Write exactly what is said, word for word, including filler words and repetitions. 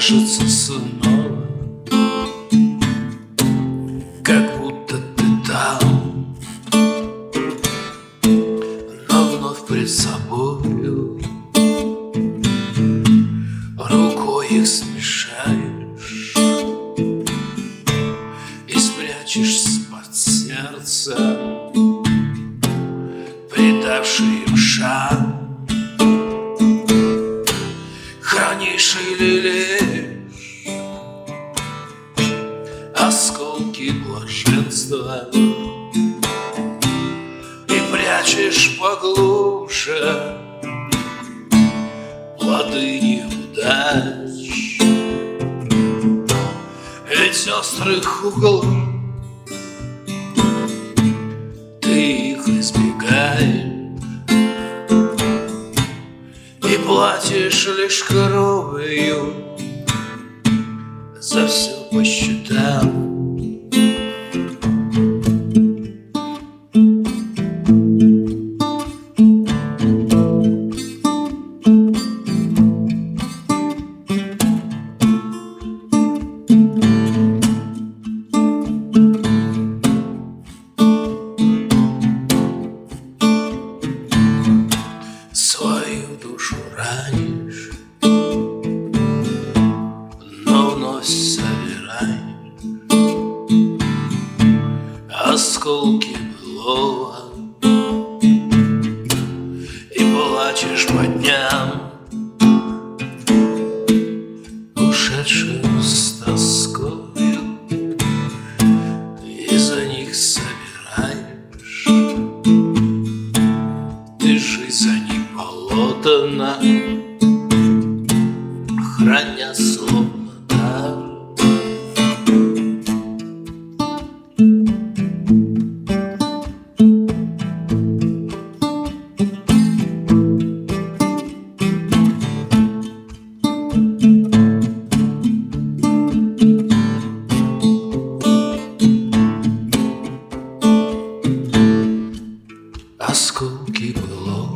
кажется снова, как будто ты там, но вновь пред собою рукой их смешаешь и спрячешься под сердце, придавший им шаг. Хранишь и лелеешь осколки блаженства и прячешь поглубже плоды неудач. Ведь острых углов ты их избегаешь и платишь лишь кровью за все по счетам. Свою душу ранишь, но вновь собираешь осколки былого и плачешь по дням, ушедшим с тоскою, и за них собираешь ты жизнь за них полотна, храня словно дар. Осколки былого